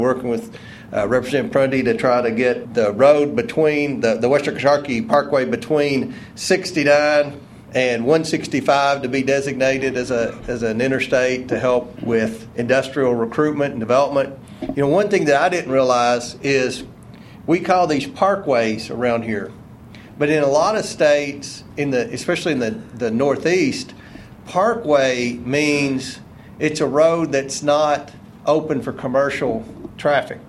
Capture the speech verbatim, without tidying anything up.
Working with uh, Representative Prunty to try to get the road between the, the Western Coshockie Parkway between sixty-nine and one sixty-five to be designated as a as an interstate to help with industrial recruitment and development. You know, one thing that I didn't realize is we call these parkways around here, but in a lot of states, in the especially in the, the Northeast, parkway means it's a road that's not open for commercial traffic.